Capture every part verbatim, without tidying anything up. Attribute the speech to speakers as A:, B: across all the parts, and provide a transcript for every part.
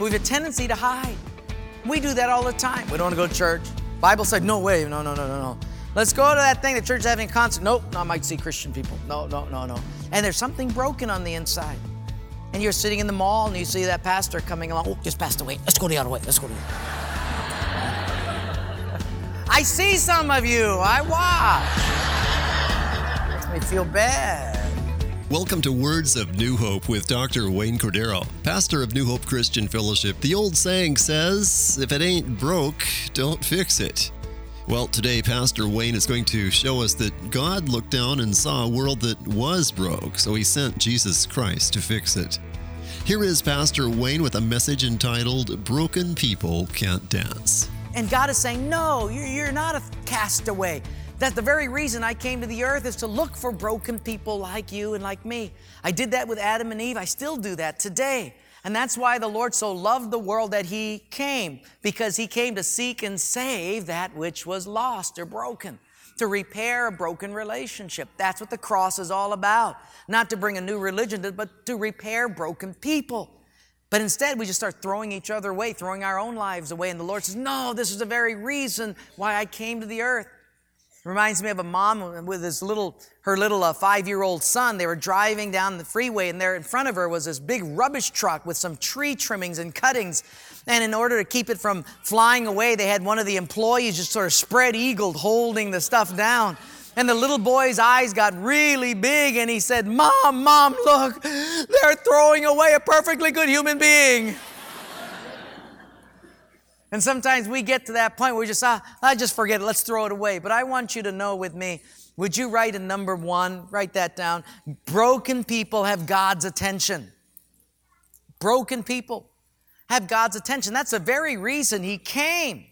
A: But we have a tendency to hide. We do that all the time. We don't want to go to church. Bible said, no way, no, no, no, no, no. Let's go to that thing the church is having a concert. Nope, no, I might see Christian people. No, no, no, no. And there's something broken on the inside. And you're sitting in the mall and you see that pastor coming along. Oh, just passed away. Let's go the other way. Let's go the other way. I see some of you. I watch. Makes me feel bad.
B: Welcome to Words of New Hope with Doctor Wayne Cordero, pastor of New Hope Christian Fellowship. The old saying says, if it ain't broke, don't fix it. Well, today, Pastor Wayne is going to show us that God looked down and saw a world that was broke, so he sent Jesus Christ to fix it. Here is Pastor Wayne with a message entitled, Broken People Can't Dance.
A: And God is saying, no, you're not a castaway. That's the very reason I came to the earth, is to look for broken people like you and like me. I did that with Adam and Eve. I still do that today. And that's why the Lord so loved the world that He came, because He came to seek and save that which was lost or broken, to repair a broken relationship. That's what the cross is all about. Not to bring a new religion, but to repair broken people. But instead, we just start throwing each other away, throwing our own lives away. And the Lord says, no, this is the very reason why I came to the earth. Reminds me of a mom with his little, her little uh, five-year-old son. They were driving down the freeway, and there in front of her was this big rubbish truck with some tree trimmings and cuttings. And in order to keep it from flying away, they had one of the employees just sort of spread-eagled, holding the stuff down. And the little boy's eyes got really big, and he said, Mom, Mom, look, they're throwing away a perfectly good human being. And sometimes we get to that point where we just, ah, I just forget it, let's throw it away. But I want you to know with me, would you write in number one, write that down, broken people have God's attention. Broken people have God's attention. That's the very reason He came.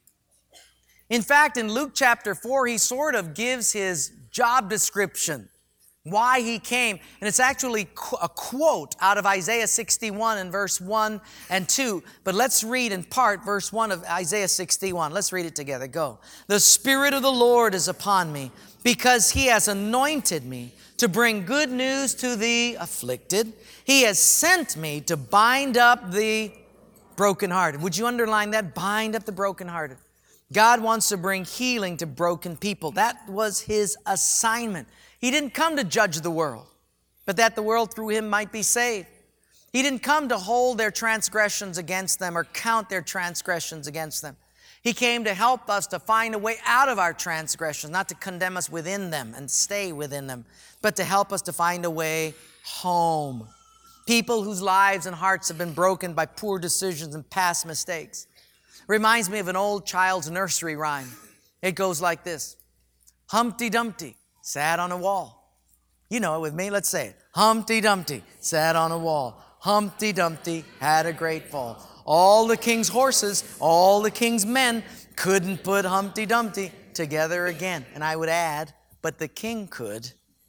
A: In fact, in Luke chapter four, He sort of gives His job description, why He came. And it's actually a quote out of Isaiah sixty-one in verse one and two. But let's read in part verse one of Isaiah sixty-one. Let's read it together. Go. The Spirit of the Lord is upon me, because He has anointed me to bring good news to the afflicted. He has sent me to bind up the brokenhearted. Would you underline that? Bind up the brokenhearted. God wants to bring healing to broken people. That was His assignment. He didn't come to judge the world, but that the world through Him might be saved. He didn't come to hold their transgressions against them or count their transgressions against them. He came to help us to find a way out of our transgressions, not to condemn us within them and stay within them, but to help us to find a way home. People whose lives and hearts have been broken by poor decisions and past mistakes. Reminds me of an old child's nursery rhyme. It goes like this. Humpty Dumpty sat on a wall. You know it with me. Let's say it. Humpty Dumpty sat on a wall. Humpty Dumpty had a great fall. All the king's horses, all the king's men couldn't put Humpty Dumpty together again. And I would add, but the king could.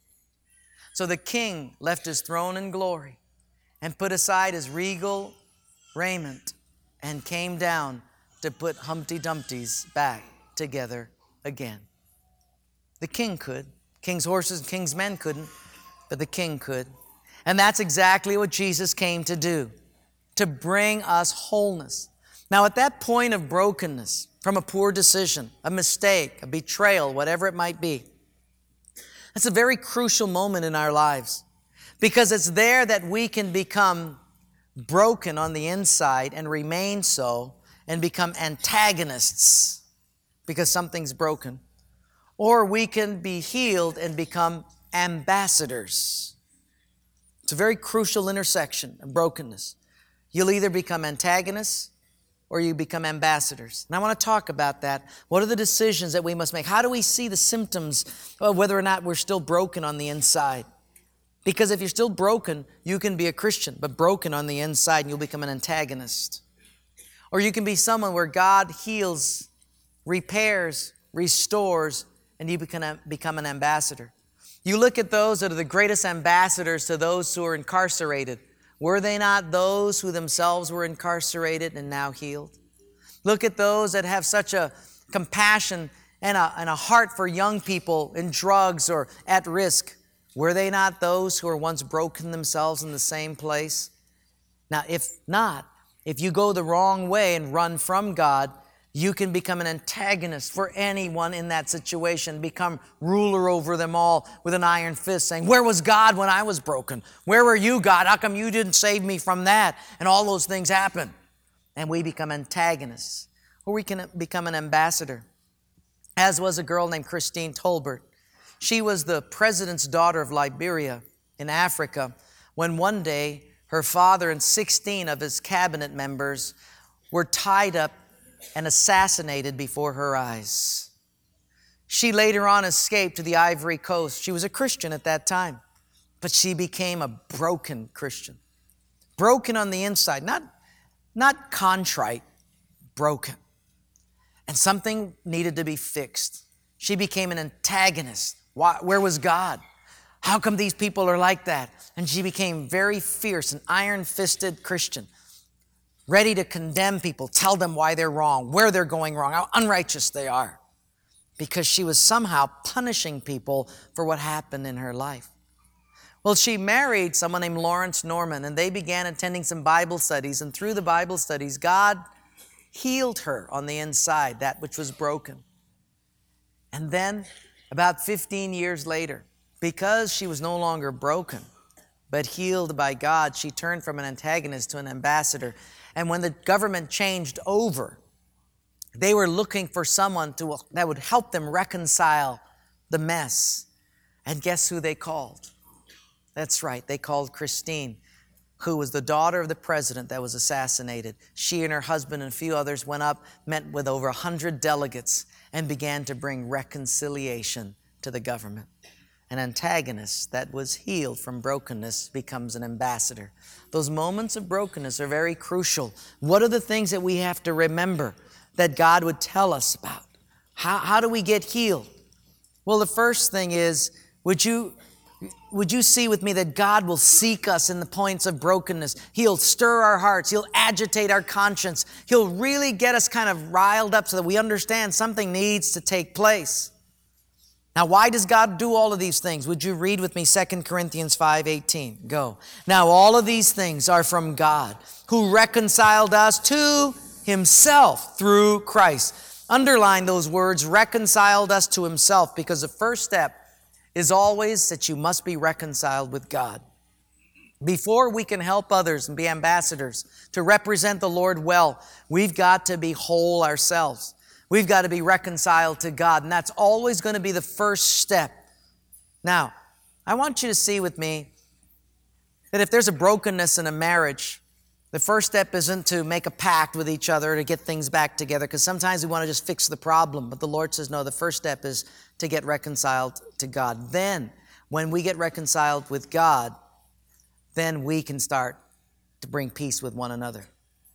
A: So the king left his throne and glory and put aside his regal raiment and came down to put Humpty Dumpty's back together again. The king could. King's horses and king's men couldn't, but the king could. And that's exactly what Jesus came to do, to bring us wholeness. Now, at that point of brokenness, from a poor decision, a mistake, a betrayal, whatever it might be, that's a very crucial moment in our lives, because it's there that we can become broken on the inside and remain so and become antagonists because something's broken. Or we can be healed and become ambassadors. It's a very crucial intersection of brokenness. You'll either become antagonists or you become ambassadors. And I want to talk about that. What are the decisions that we must make? How do we see the symptoms of whether or not we're still broken on the inside? Because if you're still broken, you can be a Christian, but broken on the inside and you'll become an antagonist. Or you can be someone where God heals, repairs, restores, and you become, become an ambassador. You look at those that are the greatest ambassadors to those who are incarcerated. Were they not those who themselves were incarcerated and now healed? Look at those that have such a compassion and a, and a heart for young people in drugs or at risk. Were they not those who were once broken themselves in the same place? Now, if not, If you go the wrong way and run from God, you can become an antagonist for anyone in that situation, become ruler over them all with an iron fist, saying, where was God when I was broken? Where were you, God? How come you didn't save me from that? And all those things happen. And we become antagonists. Or we can become an ambassador. As was a girl named Christine Tolbert. She was the president's daughter of Liberia in Africa, when one day her father and sixteen of his cabinet members were tied up and assassinated before her eyes. She later on escaped to the Ivory Coast. She was a Christian at that time, but she became a broken Christian. Broken on the inside, not, not contrite, broken. And something needed to be fixed. She became an antagonist. Why, where was God? How come these people are like that? And she became very fierce, an iron-fisted Christian, ready to condemn people, tell them why they're wrong, where they're going wrong, how unrighteous they are, because she was somehow punishing people for what happened in her life. Well, she married someone named Lawrence Norman, and they began attending some Bible studies, and through the Bible studies, God healed her on the inside, that which was broken. And then, about fifteen years later, because she was no longer broken, but healed by God, she turned from an antagonist to an ambassador. And when the government changed over, they were looking for someone to, that would help them reconcile the mess. And guess who they called? That's right, they called Christine, who was the daughter of the president that was assassinated. She and her husband and a few others went up, met with over a hundred delegates, and began to bring reconciliation to the government. An antagonist that was healed from brokenness becomes an ambassador. Those moments of brokenness are very crucial. What are the things that we have to remember that God would tell us about? How, how do we get healed? Well, the first thing is, would you, would you see with me that God will seek us in the points of brokenness? He'll stir our hearts. He'll agitate our conscience. He'll really get us kind of riled up so that we understand something needs to take place. Now, why does God do all of these things? Would you read with me Second Corinthians five eighteen? Go. Now, all of these things are from God, who reconciled us to Himself through Christ. Underline those words, reconciled us to Himself, because the first step is always that you must be reconciled with God. Before we can help others and be ambassadors to represent the Lord well, we've got to be whole ourselves. We've got to be reconciled to God, and that's always going to be the first step. Now, I want you to see with me that if there's a brokenness in a marriage, the first step isn't to make a pact with each other to get things back together, because sometimes we want to just fix the problem. But the Lord says, no, the first step is to get reconciled to God. Then, when we get reconciled with God, then we can start to bring peace with one another.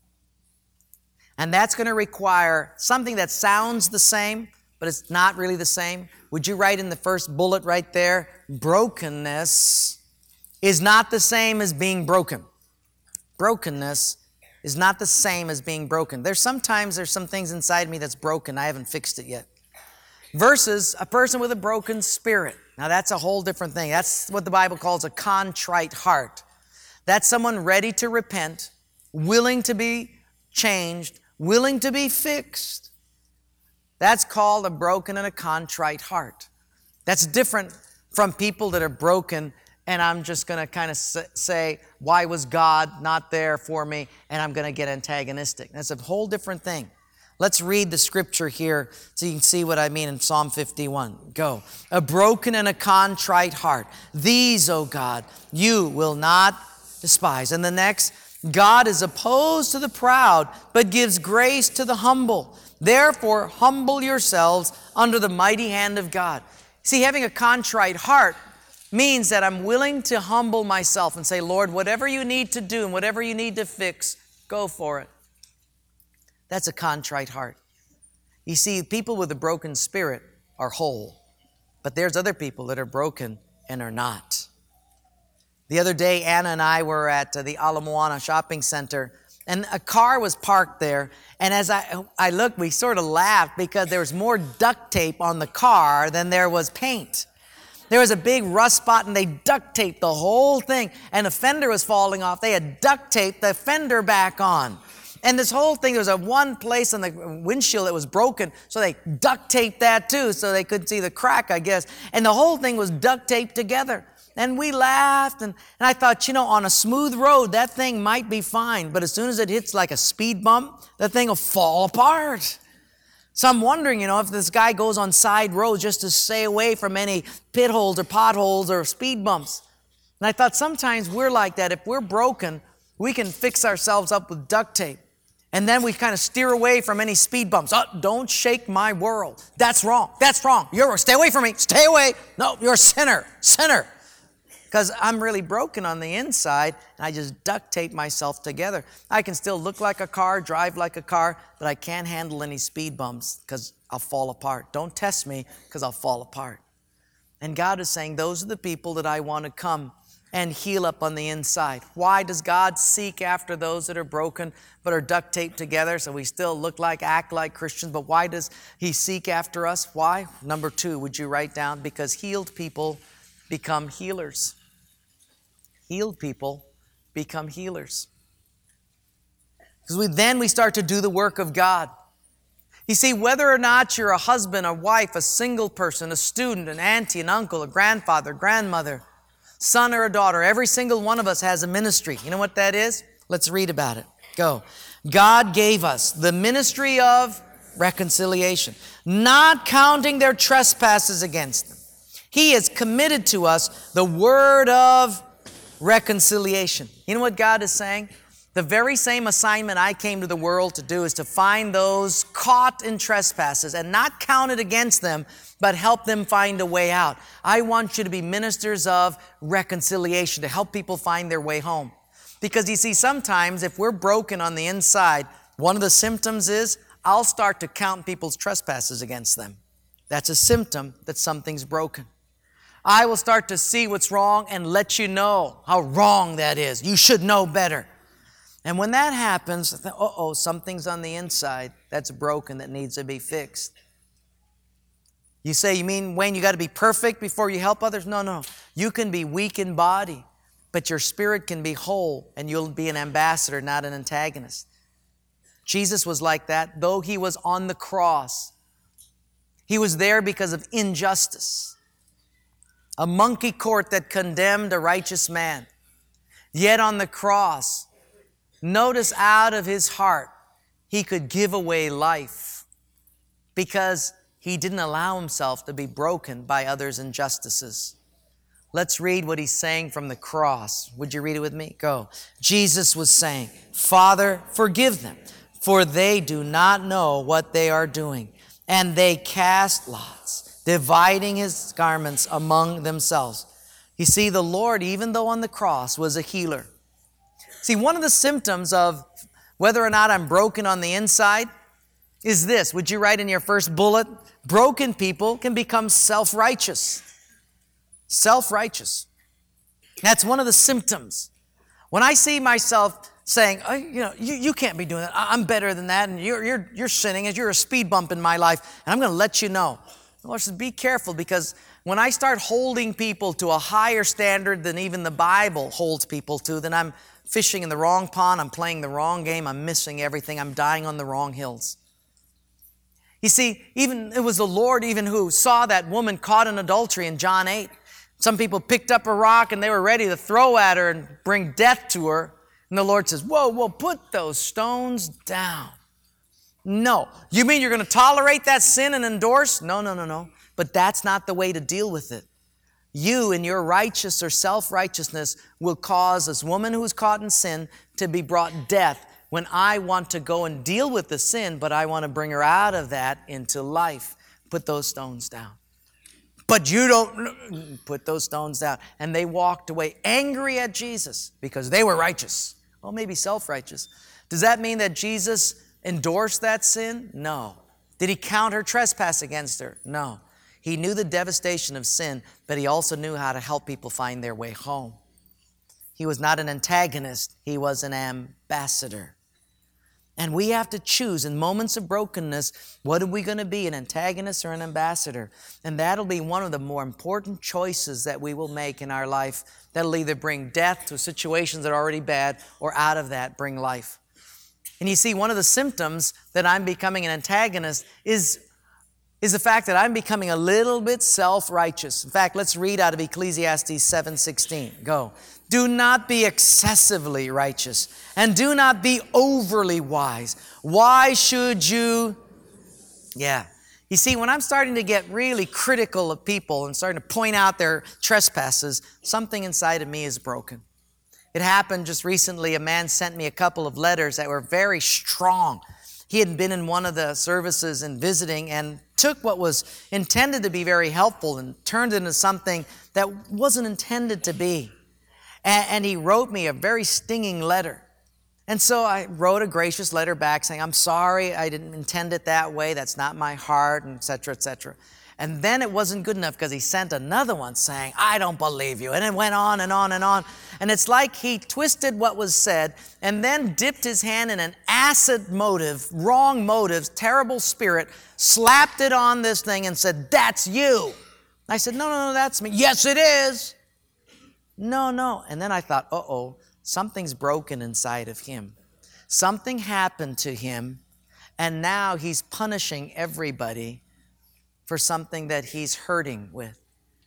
A: And that's going to require something that sounds the same, but it's not really the same. Would you write in the first bullet right there, brokenness is not the same as being broken. Brokenness is not the same as being broken. There's sometimes there's some things inside me that's broken. I haven't fixed it yet. Versus a person with a broken spirit. Now that's a whole different thing. That's what the Bible calls a contrite heart. That's someone ready to repent, willing to be changed, willing to be fixed. That's called a broken and a contrite heart. That's different from people that are broken and I'm just going to kind of say, why was God not there for me? And I'm going to get antagonistic. That's a whole different thing. Let's read the scripture here so you can see what I mean in Psalm fifty-one. Go. A broken and a contrite heart. These, O God, you will not despise. And the next, God is opposed to the proud, but gives grace to the humble. Therefore, humble yourselves under the mighty hand of God. See, having a contrite heart means that I'm willing to humble myself and say, Lord, whatever you need to do and whatever you need to fix, go for it. That's a contrite heart. You see, people with a broken spirit are whole, but there's other people that are broken and are not. The other day, Anna and I were at the Ala Moana shopping center, and a car was parked there. And as I, I looked, we sort of laughed because there was more duct tape on the car than there was paint. There was a big rust spot, and they duct taped the whole thing. And the fender was falling off. They had duct taped the fender back on. And this whole thing, there was a one place on the windshield that was broken, so they duct taped that too, so they couldn't see the crack, I guess. And the whole thing was duct taped together. And we laughed, and, and I thought, you know, on a smooth road, that thing might be fine, but as soon as it hits like a speed bump, that thing will fall apart. So I'm wondering, you know, if this guy goes on side roads just to stay away from any pit holes or potholes or speed bumps. And I thought sometimes we're like that. If we're broken, we can fix ourselves up with duct tape. And then we kind of steer away from any speed bumps. Oh, don't shake my world. That's wrong. That's wrong. You're stay away from me. Stay away. No, you're a sinner. Sinner. Because I'm really broken on the inside, and I just duct tape myself together. I can still look like a car, drive like a car, but I can't handle any speed bumps because I'll fall apart. Don't test me because I'll fall apart. And God is saying, those are the people that I want to come and heal up on the inside. Why does God seek after those that are broken but are duct taped together so we still look like, act like Christians? But why does He seek after us? Why? Number two, would you write down? Because healed people become healers. Healed people become healers. Because we, then we start to do the work of God. You see, whether or not you're a husband, a wife, a single person, a student, an auntie, an uncle, a grandfather, grandmother, son or a daughter, every single one of us has a ministry. You know what that is? Let's read about it. Go. God gave us the ministry of reconciliation, not counting their trespasses against them. He has committed to us the word of reconciliation. You know what God is saying? The very same assignment I came to the world to do is to find those caught in trespasses and not count it against them, but help them find a way out. I want you to be ministers of reconciliation, to help people find their way home. Because you see, sometimes if we're broken on the inside, one of the symptoms is I'll start to count people's trespasses against them. That's a symptom that something's broken. I will start to see what's wrong and let you know how wrong that is. You should know better. And when that happens, I think, uh-oh, something's on the inside that's broken that needs to be fixed. You say, you mean, Wayne, you got to be perfect before you help others? No, no. You can be weak in body, but your spirit can be whole, and you'll be an ambassador, not an antagonist. Jesus was like that, though He was on the cross. He was there because of injustice. A monkey court that condemned a righteous man. Yet on the cross, notice out of His heart, He could give away life because He didn't allow Himself to be broken by others' injustices. Let's read what He's saying from the cross. Would you read it with me? Go. Jesus was saying, Father, forgive them, for they do not know what they are doing. And they cast lots, dividing His garments among themselves. You see, the Lord, even though on the cross, was a healer. See, one of the symptoms of whether or not I'm broken on the inside is this. Would you write in your first bullet? Broken people can become self-righteous. Self-righteous. That's one of the symptoms. When I see myself saying, oh, you know, you, you can't be doing that. I'm better than that, and you're you're you're sinning, and you're a speed bump in my life, and I'm going to let you know. The Lord says, be careful, because when I start holding people to a higher standard than even the Bible holds people to, then I'm fishing in the wrong pond, I'm playing the wrong game, I'm missing everything, I'm dying on the wrong hills. You see, even it was the Lord even who saw that woman caught in adultery in John eight. Some people picked up a rock and they were ready to throw at her and bring death to her. And the Lord says, whoa, whoa, put those stones down. No. You mean you're going to tolerate that sin and endorse? No, no, no, no. But that's not the way to deal with it. You in your righteous or self-righteousness will cause this woman who is caught in sin to be brought death when I want to go and deal with the sin, but I want to bring her out of that into life. Put those stones down. But you don't put those stones down. And they walked away angry at Jesus because they were righteous. Well, maybe self-righteous. Does that mean that Jesus endorsed that sin? No. Did He count her trespass against her? No. He knew the devastation of sin, but He also knew how to help people find their way home. He was not an antagonist. He was an ambassador. And we have to choose in moments of brokenness, what are we going to be, an antagonist or an ambassador? And that'll be one of the more important choices that we will make in our life. That'll either bring death to situations that are already bad, or out of that bring life. And you see, one of the symptoms that I'm becoming an antagonist is, is the fact that I'm becoming a little bit self-righteous. In fact, let's read out of Ecclesiastes seven sixteen. Go. Do not be excessively righteous, and do not be overly wise. Why should you? Yeah. You see, when I'm starting to get really critical of people and starting to point out their trespasses, something inside of me is broken. It happened just recently. A man sent me a couple of letters that were very strong. He had been in one of the services and visiting and took what was intended to be very helpful and turned it into something that wasn't intended to be. And, and he wrote me a very stinging letter. And so I wrote a gracious letter back saying, I'm sorry, I didn't intend it that way. That's not my heart, and et cetera, et cetera. And then it wasn't good enough because he sent another one saying, I don't believe you. And it went on and on and on. And it's like he twisted what was said and then dipped his hand in an acid motive, wrong motives, terrible spirit, slapped it on this thing and said, that's you. I said, no, no, no, that's me. Yes, it is. No, no. And then I thought, uh-oh, something's broken inside of him. Something happened to him, and now he's punishing everybody for something that he's hurting with.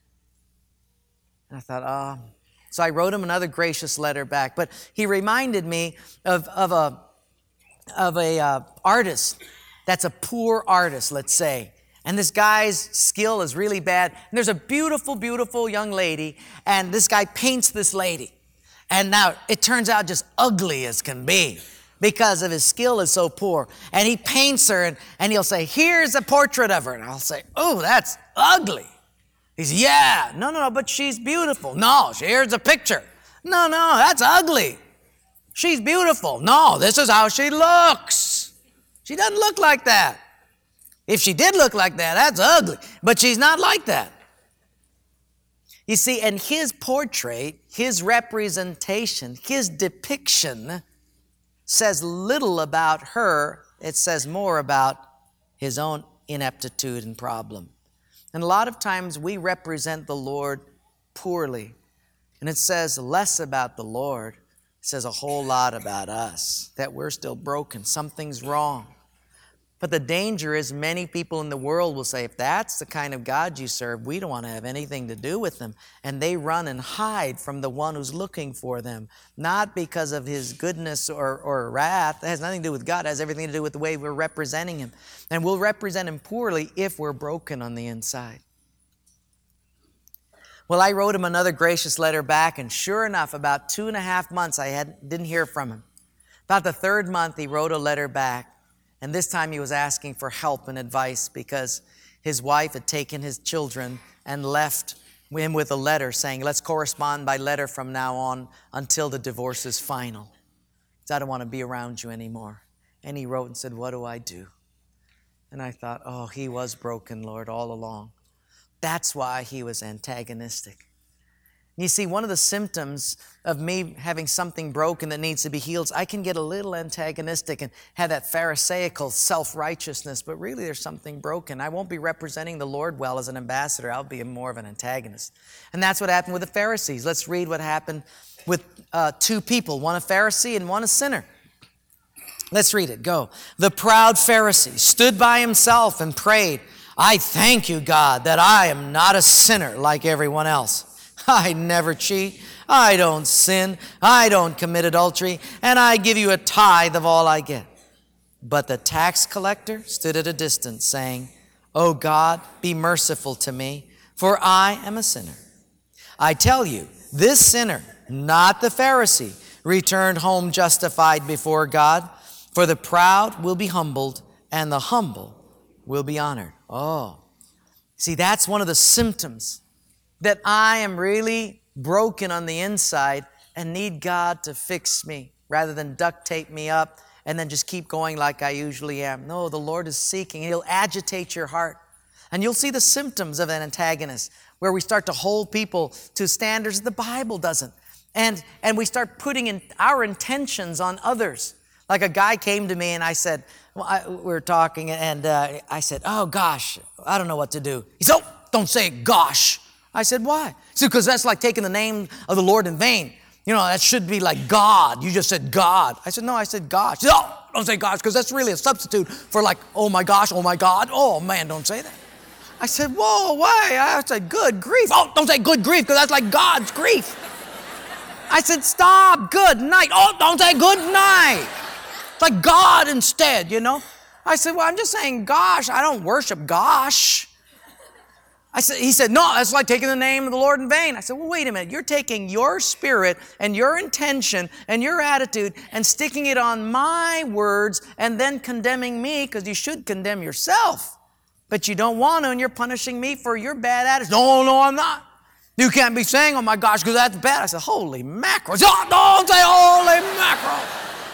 A: And I thought, oh. So I wrote him another gracious letter back. But he reminded me of, of a, of a uh, artist that's a poor artist, let's say. And this guy's skill is really bad. And there's a beautiful, beautiful young lady, and this guy paints this lady. And now it turns out just ugly as can be, because of his skill is so poor. And he paints her, and, and he'll say, here's a portrait of her. And I'll say, oh, that's ugly. He says, yeah, no, no, no, but she's beautiful. No, here's a picture. No, no, that's ugly. She's beautiful. No, this is how she looks. She doesn't look like that. If she did look like that, that's ugly. But she's not like that. You see, and his portrait, his representation, his depiction says little about her. It says more about his own ineptitude and problem. And a lot of times we represent the Lord poorly. And it says less about the Lord. It says a whole lot about us, that we're still broken. Something's wrong. But the danger is many people in the world will say, if that's the kind of God you serve, we don't want to have anything to do with them. And they run and hide from the one who's looking for them, not because of his goodness or, or wrath. It has nothing to do with God. It has everything to do with the way we're representing him. And we'll represent him poorly if we're broken on the inside. Well, I wrote him another gracious letter back, and sure enough, about two and a half months, I had, didn't hear from him. About the third month, he wrote a letter back. And this time he was asking for help and advice because his wife had taken his children and left him with a letter saying, let's correspond by letter from now on until the divorce is final. He said, I don't want to be around you anymore. And he wrote and said, what do I do? And I thought, oh, he was broken, Lord, all along. That's why he was antagonistic. You see, one of the symptoms of me having something broken that needs to be healed is I can get a little antagonistic and have that Pharisaical self-righteousness, but really there's something broken. I won't be representing the Lord well as an ambassador. I'll be more of an antagonist. And that's what happened with the Pharisees. Let's read what happened with uh, two people, one a Pharisee and one a sinner. Let's read it. Go. The proud Pharisee stood by himself and prayed, I thank you, God, that I am not a sinner like everyone else. I never cheat, I don't sin, I don't commit adultery, and I give you a tithe of all I get. But the tax collector stood at a distance, saying, O God, be merciful to me, for I am a sinner. I tell you, this sinner, not the Pharisee, returned home justified before God, for the proud will be humbled, and the humble will be honored. Oh, see, that's one of the symptoms that I am really broken on the inside and need God to fix me rather than duct tape me up and then just keep going like I usually am. No, the Lord is seeking. He'll agitate your heart. And you'll see the symptoms of an antagonist where we start to hold people to standards the Bible doesn't. And, and we start putting in our intentions on others. Like a guy came to me and I said, well, I, we were talking and uh, I said, oh gosh, I don't know what to do. He said, oh, don't say gosh. I said, why? He said, because that's like taking the name of the Lord in vain. You know, that should be like God. You just said God. I said, no, I said gosh. He said, oh, don't say gosh, because that's really a substitute for like, oh my gosh, oh my God. Oh man, don't say that. I said, whoa, why? I said, good grief. Oh, don't say good grief, because that's like God's grief. I said, stop, good night. Oh, don't say good night. It's like God instead, you know. I said, well, I'm just saying gosh. I don't worship gosh. I said, he said, no, that's like taking the name of the Lord in vain. I said, well, wait a minute. You're taking your spirit and your intention and your attitude and sticking it on my words and then condemning me, because you should condemn yourself. But you don't want to, and you're punishing me for your bad attitude. No, no, I'm not. You can't be saying, oh my gosh, because that's bad. I said, holy mackerel. Oh, don't say holy mackerel.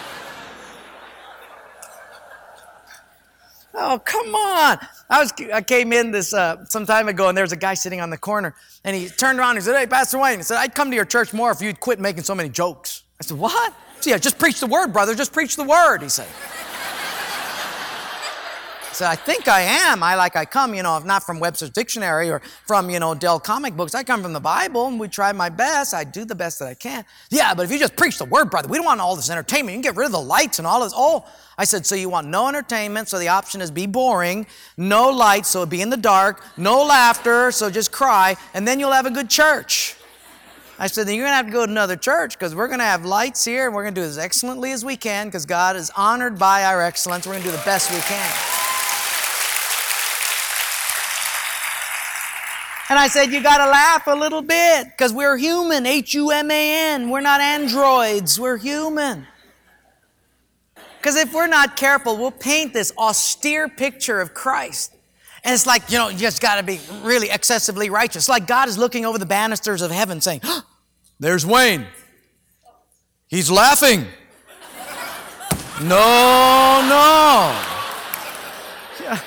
A: Oh, come on. I was I came in this uh, some time ago, and there was a guy sitting on the corner, and he turned around and he said, hey, Pastor Wayne, he said, I'd come to your church more if you'd quit making so many jokes. I said, what? So, yeah, just preach the word, brother. Just preach the word, he said. I said, I think I am. I like I come, you know, if not from Webster's Dictionary or from, you know, Dell comic books. I come from the Bible, and we try my best. I do the best that I can. Yeah, but if you just preach the word, brother, we don't want all this entertainment. You can get rid of the lights and all this. Oh, I said, so you want no entertainment, so the option is be boring, no lights, so be in the dark, no laughter, so just cry, and then you'll have a good church. I said, then you're going to have to go to another church, because we're going to have lights here, and we're going to do as excellently as we can, because God is honored by our excellence. We're going to do the best we can. And I said, you got to laugh a little bit, because we're human, H U M A N. We're not androids, we're human. Because if we're not careful, we'll paint this austere picture of Christ. And it's like, you know, you just got to be really excessively righteous. It's like God is looking over the banisters of heaven saying, oh, there's Wayne. He's laughing. No, no. Yeah.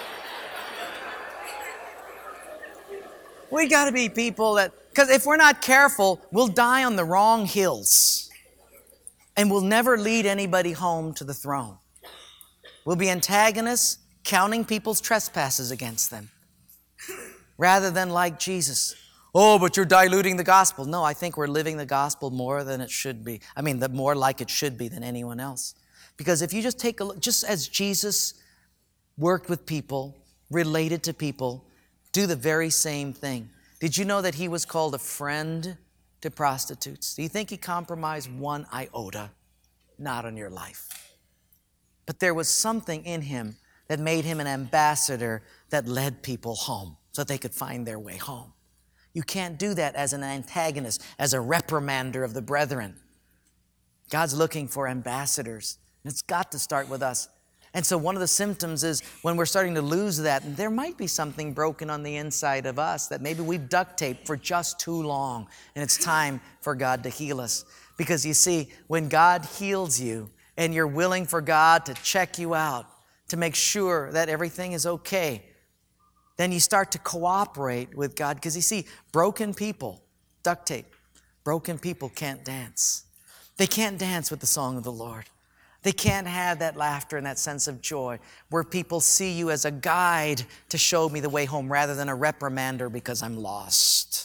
A: We got to be people that, because if we're not careful, we'll die on the wrong hills. And we'll never lead anybody home to the throne. We'll be antagonists, counting people's trespasses against them, rather than like Jesus. Oh, but you're diluting the gospel. No, I think we're living the gospel more than it should be. I mean, the more like it should be than anyone else. Because if you just take a look, just as Jesus worked with people, related to people, do the very same thing. Did you know that he was called a friend to prostitutes? Do you think he compromised one iota? Not on your life. But there was something in him that made him an ambassador that led people home so that they could find their way home. You can't do that as an antagonist, as a reprimander of the brethren. God's looking for ambassadors, and it's got to start with us. And so one of the symptoms is when we're starting to lose that, and there might be something broken on the inside of us that maybe we've duct taped for just too long, and it's time for God to heal us. Because you see, when God heals you and you're willing for God to check you out, to make sure that everything is okay, then you start to cooperate with God. Because you see, broken people, duct tape, broken people can't dance. They can't dance with the song of the Lord. They can't have that laughter and that sense of joy where people see you as a guide to show me the way home rather than a reprimander because I'm lost.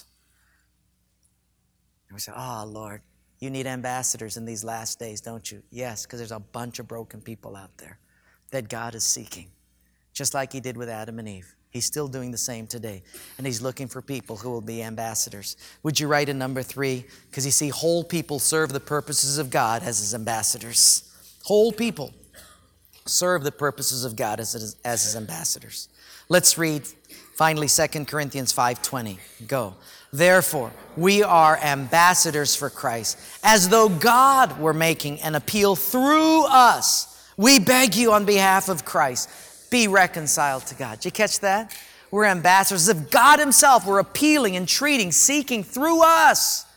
A: And we say, oh, Lord, you need ambassadors in these last days, don't you? Yes, because there's a bunch of broken people out there that God is seeking, just like he did with Adam and Eve. He's still doing the same today, and he's looking for people who will be ambassadors. Would you write in number three? Because you see, whole people serve the purposes of God as his ambassadors. Whole people serve the purposes of God as his, as his ambassadors. Let's read finally Second Corinthians five twenty. Go. Therefore, we are ambassadors for Christ, as though God were making an appeal through us. We beg you on behalf of Christ, be reconciled to God. Did you catch that? We're ambassadors. As if God himself were appealing, entreating, seeking through us.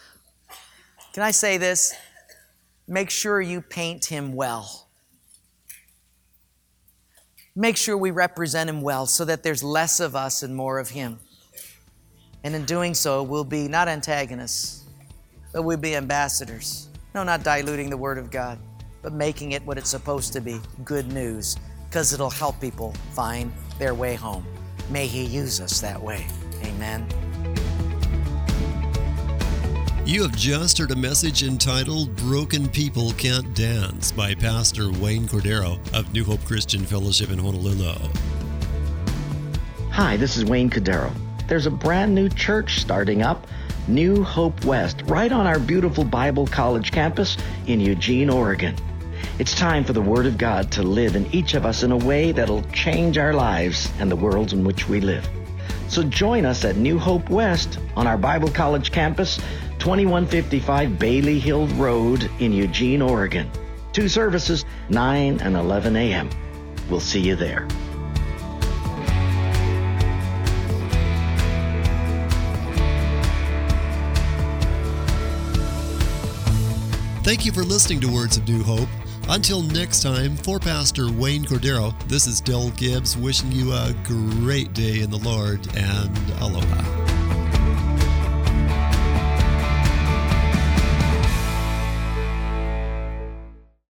A: Can I say this? Make sure you paint him well. Make sure we represent him well so that there's less of us and more of him. And in doing so, we'll be not antagonists, but we'll be ambassadors. No, not diluting the Word of God, but making it what it's supposed to be, good news, because it'll help people find their way home. May he use us that way. Amen.
B: You have just heard a message entitled Broken People Can't Dance by Pastor Wayne Cordero of New Hope Christian Fellowship in Honolulu.
C: Hi, this is Wayne Cordero. There's a brand new church starting up, New Hope West, right on our beautiful Bible College campus in Eugene, Oregon. It's time for the Word of God to live in each of us in a way that'll change our lives and the worlds in which we live. So join us at New Hope West on our Bible College campus, twenty-one fifty-five Bailey Hill Road in Eugene, Oregon. Two services, nine and eleven a.m. We'll see you there.
B: Thank you for listening to Words of New Hope. Until next time, for Pastor Wayne Cordero, this is Del Gibbs wishing you a great day in the Lord, and aloha.